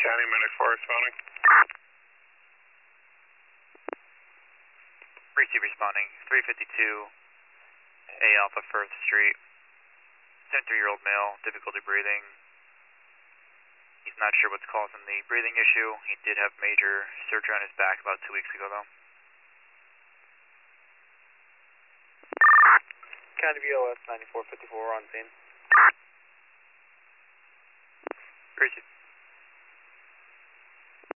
County, Medic 4 responding. 3-2 responding, 352 A Alpha 1st Street. 73-year-old male, difficulty breathing. He's not sure what's causing the breathing issue. He did have major surgery on his back about 2 weeks ago though. County VLS 9454 on scene. 3-2.